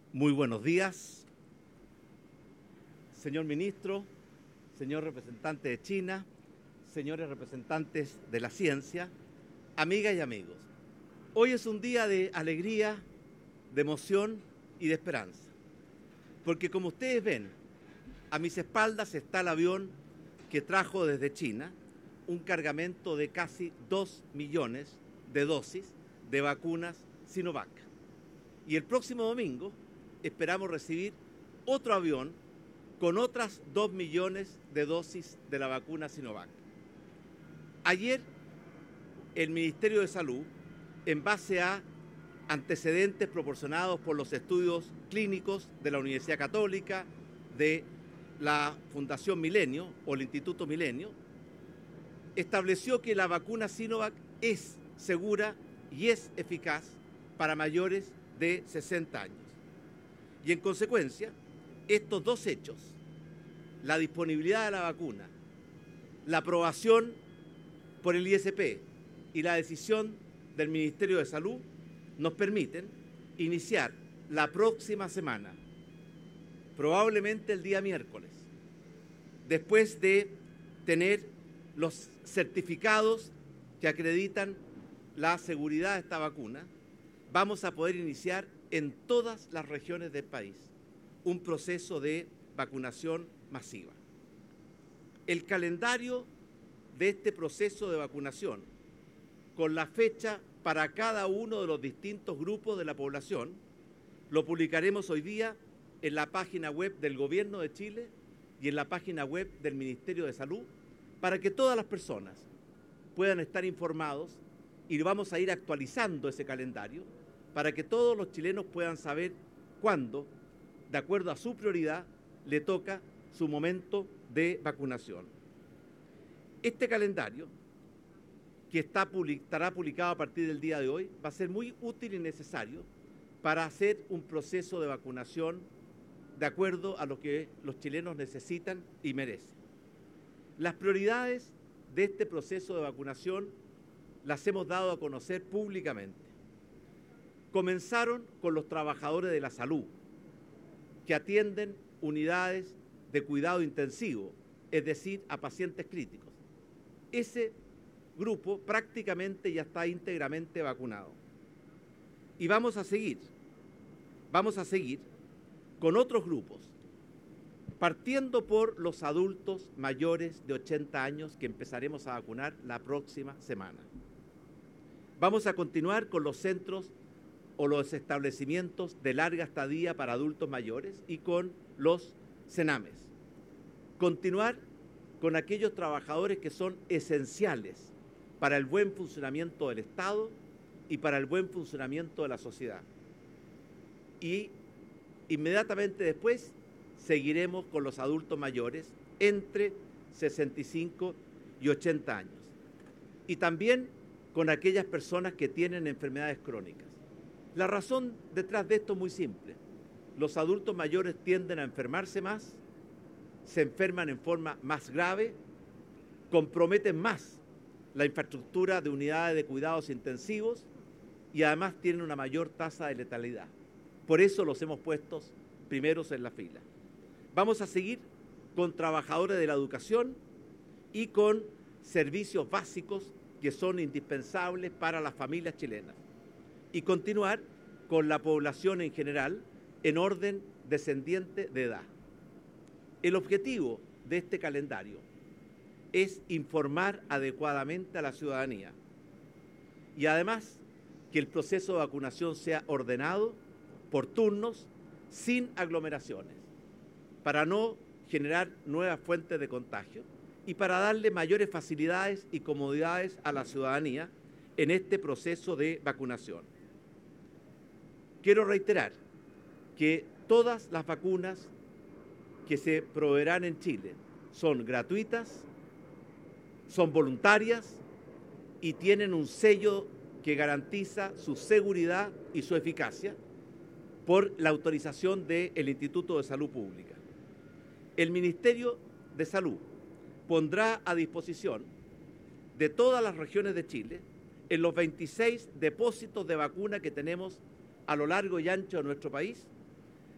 Muy buenos días, señor ministro, señor representante de China, señores representantes de la ciencia, amigas y amigos. Hoy es un día de alegría, de emoción y de esperanza, porque como ustedes ven, a mis espaldas está el avión que trajo desde China un cargamento de casi 2 millones de dosis de vacunas Sinovac. Y el próximo domingo esperamos recibir otro avión con otras 2 millones de dosis de la vacuna Sinovac. Ayer, el Ministerio de Salud, en base a antecedentes proporcionados por los estudios clínicos de la Universidad Católica, de la Fundación Milenio o el Instituto Milenio, estableció que la vacuna Sinovac es segura y es eficaz para mayores de 60 años. Y en consecuencia, estos dos hechos, la disponibilidad de la vacuna, la aprobación por el ISP y la decisión del Ministerio de Salud, nos permiten iniciar la próxima semana, probablemente el día miércoles, después de tener los certificados que acreditan la seguridad de esta vacuna, vamos a poder iniciar en todas las regiones del país un proceso de vacunación masiva. El calendario de este proceso de vacunación, con la fecha para cada uno de los distintos grupos de la población, lo publicaremos hoy día en la página web del Gobierno de Chile y en la página web del Ministerio de Salud, para que todas las personas puedan estar informados, y vamos a ir actualizando ese calendario para que todos los chilenos puedan saber cuándo, de acuerdo a su prioridad, le toca su momento de vacunación. Este calendario, que estará publicado a partir del día de hoy, va a ser muy útil y necesario para hacer un proceso de vacunación de acuerdo a lo que los chilenos necesitan y merecen. Las prioridades de este proceso de vacunación las hemos dado a conocer públicamente. Comenzaron con los trabajadores de la salud, que atienden unidades de cuidado intensivo, es decir, a pacientes críticos. Ese grupo prácticamente ya está íntegramente vacunado. Y vamos a seguir con otros grupos, partiendo por los adultos mayores de 80 años que empezaremos a vacunar la próxima semana. Vamos a continuar con los centros o los establecimientos de larga estadía para adultos mayores y con los cenames. Continuar con aquellos trabajadores que son esenciales para el buen funcionamiento del Estado y para el buen funcionamiento de la sociedad. Y inmediatamente después seguiremos con los adultos mayores entre 65 y 80 años. Y también con aquellas personas que tienen enfermedades crónicas. La razón detrás de esto es muy simple. Los adultos mayores tienden a enfermarse más, se enferman en forma más grave, comprometen más la infraestructura de unidades de cuidados intensivos y además tienen una mayor tasa de letalidad. Por eso los hemos puesto primeros en la fila. Vamos a seguir con trabajadores de la educación y con servicios básicos que son indispensables para las familias chilenas. Y continuar con la población en general en orden descendiente de edad. El objetivo de este calendario es informar adecuadamente a la ciudadanía y además que el proceso de vacunación sea ordenado por turnos, sin aglomeraciones, para no generar nuevas fuentes de contagio y para darle mayores facilidades y comodidades a la ciudadanía en este proceso de vacunación. Quiero reiterar que todas las vacunas que se proveerán en Chile son gratuitas, son voluntarias y tienen un sello que garantiza su seguridad y su eficacia por la autorización del Instituto de Salud Pública. El Ministerio de Salud pondrá a disposición de todas las regiones de Chile, en los 26 depósitos de vacuna que tenemos a lo largo y ancho de nuestro país,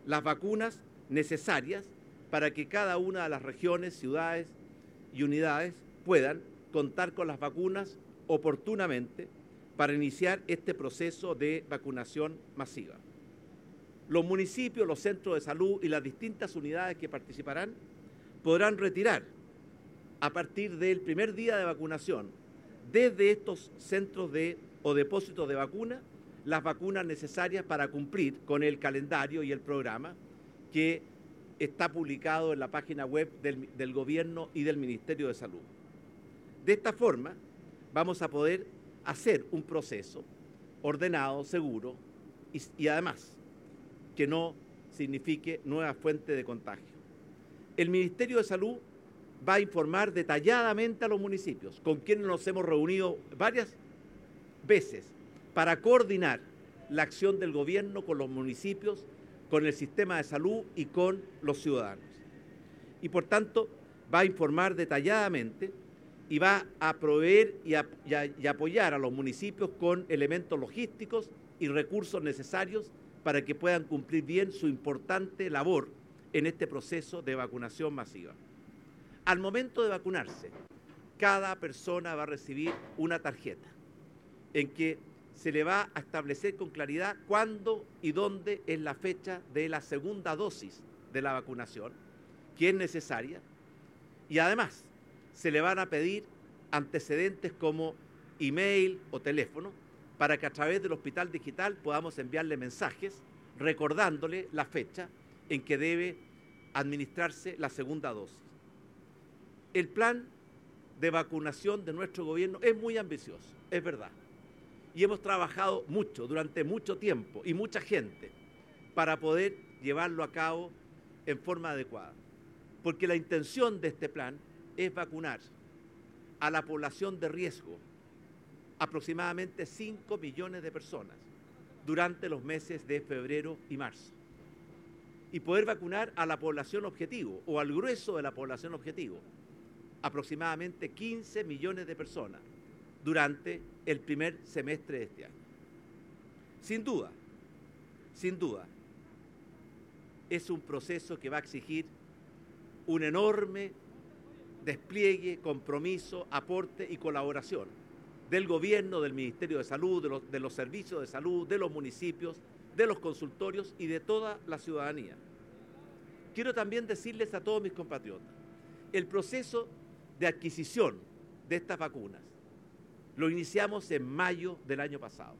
las vacunas necesarias para que cada una de las regiones, ciudades y unidades puedan contar con las vacunas oportunamente para iniciar este proceso de vacunación masiva. Los municipios, los centros de salud y las distintas unidades que participarán podrán retirar a partir del primer día de vacunación desde estos centros o depósitos de vacuna las vacunas necesarias para cumplir con el calendario y el programa que está publicado en la página web del Gobierno y del Ministerio de Salud. De esta forma, vamos a poder hacer un proceso ordenado, seguro y además que no signifique nueva fuente de contagio. El Ministerio de Salud va a informar detalladamente a los municipios, con quienes nos hemos reunido varias veces para coordinar la acción del gobierno con los municipios, con el sistema de salud y con los ciudadanos. Y por tanto, va a informar detalladamente y va a proveer y apoyar a los municipios con elementos logísticos y recursos necesarios para que puedan cumplir bien su importante labor en este proceso de vacunación masiva. Al momento de vacunarse, cada persona va a recibir una tarjeta en que se le va a establecer con claridad cuándo y dónde es la fecha de la segunda dosis de la vacunación, que es necesaria, y además se le van a pedir antecedentes como email o teléfono para que a través del hospital digital podamos enviarle mensajes recordándole la fecha en que debe administrarse la segunda dosis. El plan de vacunación de nuestro gobierno es muy ambicioso, es verdad. Y hemos trabajado mucho, durante mucho tiempo, y mucha gente, para poder llevarlo a cabo en forma adecuada. Porque la intención de este plan es vacunar a la población de riesgo, aproximadamente 5 millones de personas, durante los meses de febrero y marzo. Y poder vacunar a la población objetivo, o al grueso de la población objetivo, aproximadamente 15 millones de personas, durante el primer semestre de este año. Sin duda, es un proceso que va a exigir un enorme despliegue, compromiso, aporte y colaboración del gobierno, del Ministerio de Salud, de los servicios de salud, de los municipios, de los consultorios y de toda la ciudadanía. Quiero también decirles a todos mis compatriotas, el proceso de adquisición de estas vacunas lo iniciamos en mayo del año pasado.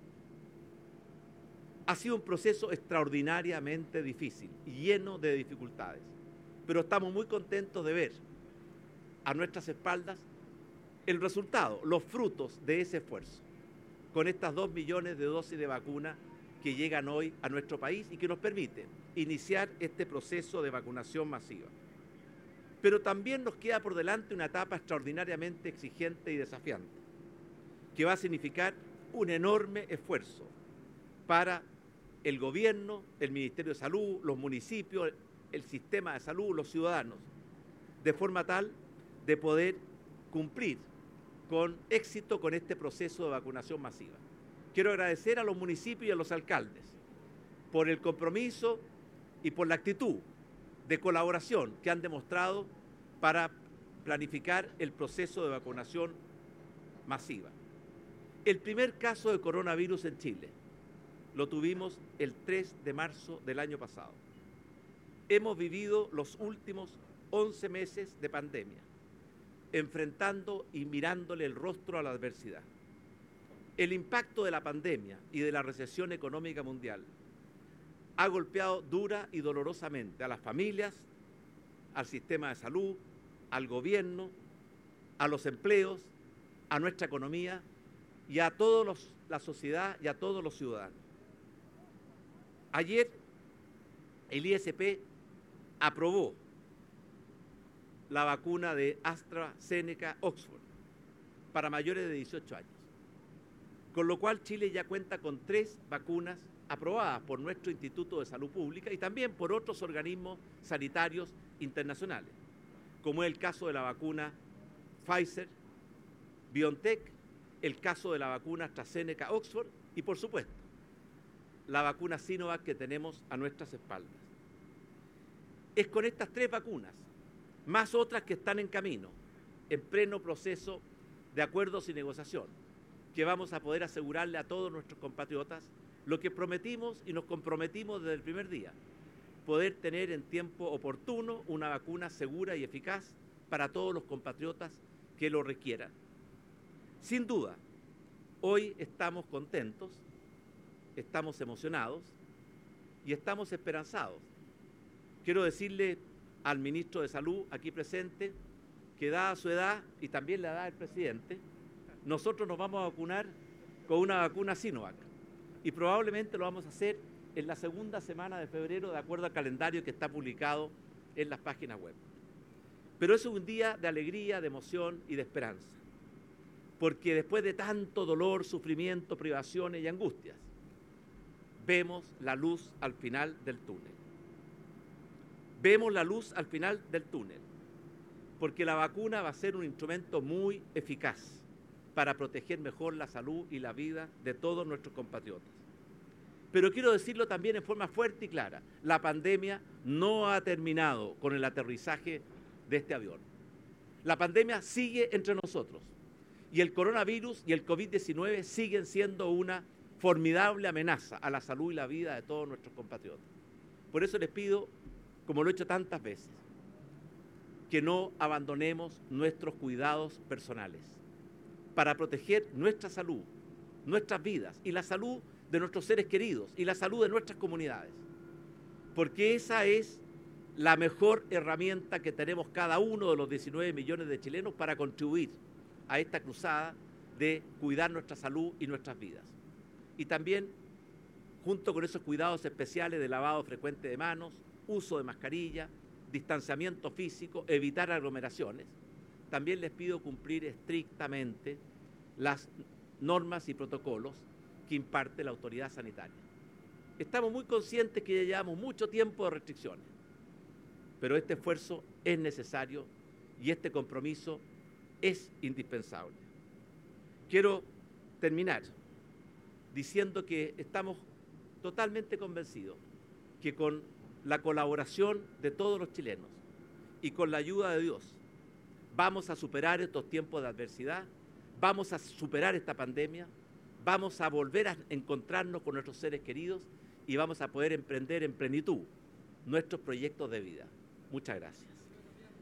Ha sido un proceso extraordinariamente difícil y lleno de dificultades, pero estamos muy contentos de ver a nuestras espaldas el resultado, los frutos de ese esfuerzo, con estas 2 millones de dosis de vacuna que llegan hoy a nuestro país y que nos permiten iniciar este proceso de vacunación masiva. Pero también nos queda por delante una etapa extraordinariamente exigente y desafiante, que va a significar un enorme esfuerzo para el gobierno, el Ministerio de Salud, los municipios, el sistema de salud, los ciudadanos, de forma tal de poder cumplir con éxito con este proceso de vacunación masiva. Quiero agradecer a los municipios y a los alcaldes por el compromiso y por la actitud de colaboración que han demostrado para planificar el proceso de vacunación masiva. El primer caso de coronavirus en Chile lo tuvimos el 3 de marzo del año pasado. Hemos vivido los últimos 11 meses de pandemia, enfrentando y mirándole el rostro a la adversidad. El impacto de la pandemia y de la recesión económica mundial ha golpeado dura y dolorosamente a las familias, al sistema de salud, al gobierno, a los empleos, a nuestra economía y a toda la sociedad y a todos los ciudadanos. Ayer el ISP aprobó la vacuna de AstraZeneca Oxford para mayores de 18 años, con lo cual Chile ya cuenta con 3 vacunas aprobadas por nuestro Instituto de Salud Pública y también por otros organismos sanitarios internacionales, como es el caso de la vacuna Pfizer, BioNTech, el caso de la vacuna AstraZeneca Oxford y, por supuesto, la vacuna Sinovac que tenemos a nuestras espaldas. es con estas 3 vacunas, más otras que están en camino, en pleno proceso de acuerdos y negociación, que vamos a poder asegurarle a todos nuestros compatriotas lo que prometimos y nos comprometimos desde el primer día: poder tener en tiempo oportuno una vacuna segura y eficaz para todos los compatriotas que lo requieran. Sin duda, hoy estamos contentos, estamos emocionados y estamos esperanzados. Quiero decirle al ministro de Salud aquí presente que, dada su edad y también la edad del presidente, nosotros nos vamos a vacunar con una vacuna Sinovac y probablemente lo vamos a hacer en la segunda semana de febrero, de acuerdo al calendario que está publicado en las páginas web. Pero es un día de alegría, de emoción y de esperanza, porque después de tanto dolor, sufrimiento, privaciones y angustias, vemos la luz al final del túnel. Vemos la luz al final del túnel, porque la vacuna va a ser un instrumento muy eficaz para proteger mejor la salud y la vida de todos nuestros compatriotas. Pero quiero decirlo también en forma fuerte y clara: la pandemia no ha terminado con el aterrizaje de este avión. La pandemia sigue entre nosotros y el coronavirus y el COVID-19 siguen siendo una formidable amenaza a la salud y la vida de todos nuestros compatriotas. Por eso les pido, como lo he hecho tantas veces, que no abandonemos nuestros cuidados personales para proteger nuestra salud, nuestras vidas y la salud de nuestros seres queridos y la salud de nuestras comunidades, porque esa es la mejor herramienta que tenemos cada uno de los 19 millones de chilenos para contribuir a esta cruzada de cuidar nuestra salud y nuestras vidas. Y también, junto con esos cuidados especiales de lavado frecuente de manos, uso de mascarilla, distanciamiento físico, evitar aglomeraciones, también les pido cumplir estrictamente las normas y protocolos que imparte la autoridad sanitaria. Estamos muy conscientes que ya llevamos mucho tiempo de restricciones, pero este esfuerzo es necesario y este compromiso es indispensable. Quiero terminar diciendo que estamos totalmente convencidos que con la colaboración de todos los chilenos y con la ayuda de Dios vamos a superar estos tiempos de adversidad, vamos a superar esta pandemia, vamos a volver a encontrarnos con nuestros seres queridos y vamos a poder emprender en plenitud nuestros proyectos de vida. Muchas gracias.